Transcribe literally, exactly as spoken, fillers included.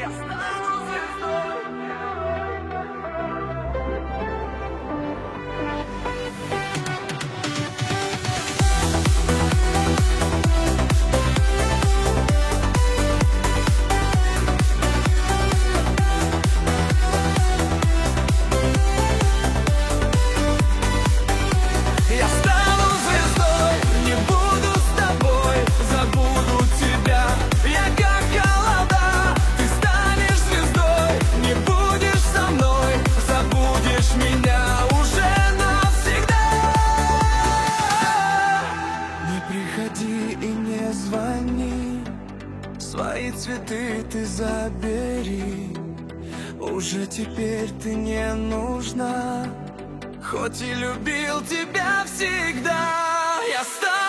Я стану звездой. Я стану звездой, не буду с тобой, забуду тебя. Я как голода, ты станешь звездой, не будешь со мной, забудешь меня уже навсегда. Не приходи и не звони, свои цветы ты забери. Уже теперь ты не нужна, хоть и любил тебя всегда. Я стану